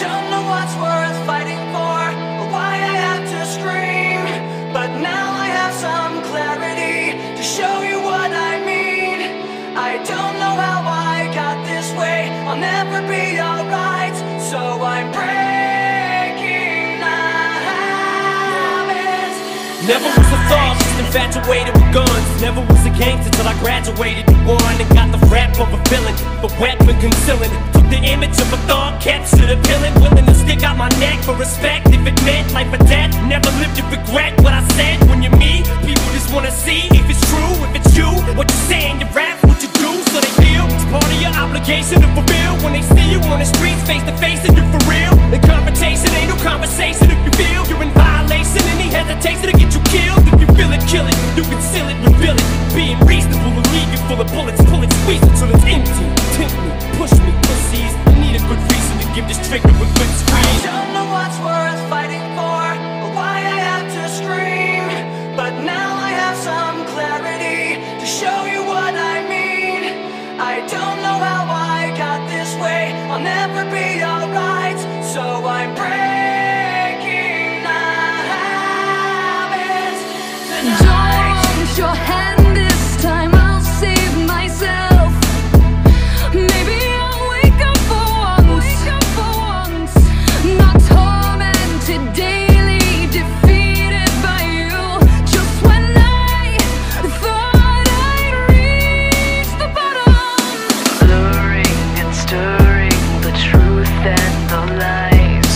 don't know what's worth fighting for, or why I have to scream, but now I have some clarity to show you what I mean. I don't know how I got this way, I'll never be alright, so I'm breaking the habits. Never was a thug, just infatuated with guns. Never was a gangster till I graduated to one and got the rap of a villain, the weapon concealing. Took the image of a thug, captured a villain, willing to stick out my neck for respect. If it meant life or death, never lived to regret what I said. When you're me, people just wanna see if it's true, if it's you. What you say in your rap, what you do, so they feel it's part of your obligation to fulfill. When they see you on the streets, face to face, and you're for real. The confrontation ain't no conversation if you feel you're in violation. Any hesitation to get you killed. If you feel it, kill it, you conceal it, reveal it. Being reasonable will leave you full of bullets. Pull it, squeeze it till it's empty. Tempt me, push me, pussies. I need a good reason to give this trigger a good squeeze. I don't know what's worth fighting for, or why I have to scream, but now I have some clarity to show you what I mean. I don't know how I got this way, I'll never be alright, so I'm breaking the habits tonight. Don't raise your hand this time, I'll save myself. Maybe I'll wake up for once, not tormented daily, defeated by you. Just when I thought I'd reached the bottom, blurring and stirring the truth and the lies.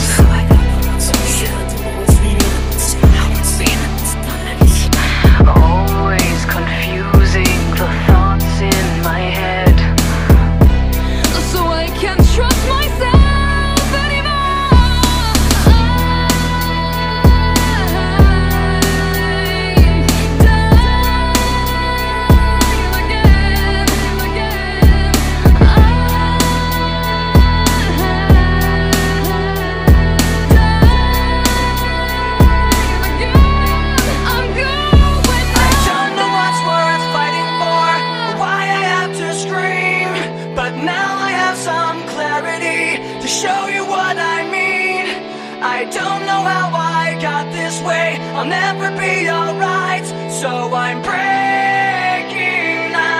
Always confusing the thoughts in my head, so I can't trust myself anymore. I dive again. I'm going. I don't know what's worth fighting for, or why I have to scream, but now I have some clarity to show you what I mean. I don't know how I got this way, I'll never be alright, so I'm breaking the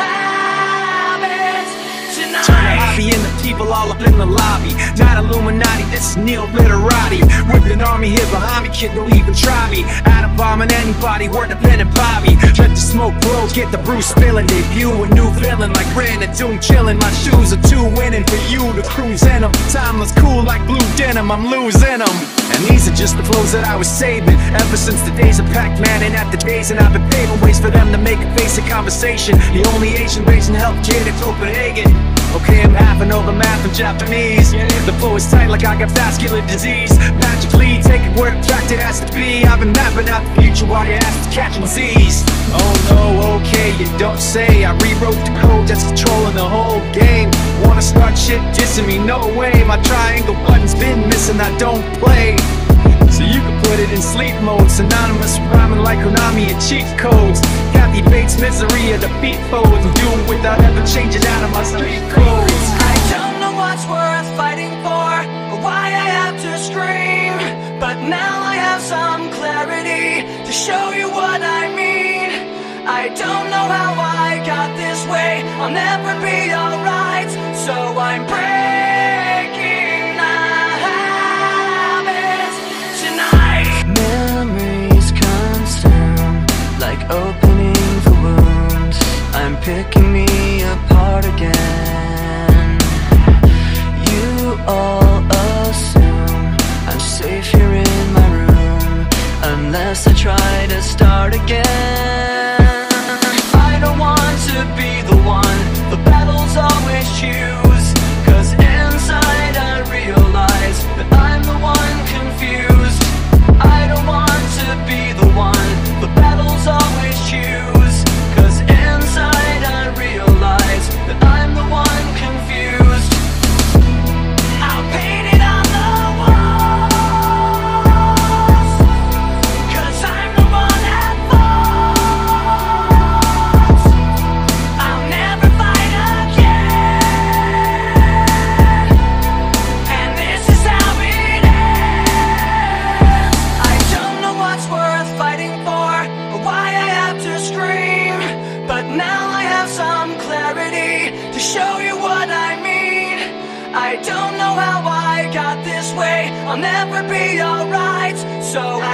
habits Turn the tonight. hobby into people all up in the lobby. Not Illuminati, this is Neil Literati. With an army here behind me, kid, don't even try me. Atom bombing anybody, we're dependent Bobby. Let the smoke blow, get the brew spilling. Debut a new villain like Brandon Doom chilling. My shoes are too winning for you to cruise in them. Timeless cool like blue denim, I'm losing them. And these are just the flows that I was saving ever since the days of Pac-Man and at the days, and I've been paving ways for them to make a basic conversation. The only Asian race in healthcare in Copenhagen. Okay, I'm half and over math and Japanese. The flow is tight like I got vascular disease. Magically, take it where the fact it has to be. I've been mapping out the future while your ass is catching Z's. Oh no, okay, you don't say. I rewrote the code that's controlling the whole game. Wanna start shit dissing me? No way. My triangle button's been missing, I don't play. So you can put it in sleep mode, synonymous with rhyming like Konami and cheat codes. Kathy Bates' misery of the beat folds, and do it without ever changing out of my street codes. I don't know what's worth fighting for, or why I have to scream, but now I have some clarity to show you what I mean. I don't know how I got this way, I'll never be alright, so I'm breaking the habits tonight. Memories consume, like opening the wounds. I'm picking me apart again. You all assume I'm safe here in my room, unless I try to start again. I don't want to be the one the battles always choose, 'cause inside I realize that I'm the one confused. I don't want to be the one the battles always choose, 'cause inside I realize that I'm the one confused. I'll paint it on the walls, 'cause I'm the one that falls. I'll never fight again. show you what I mean. I don't know how I got this way, I'll never be alright, so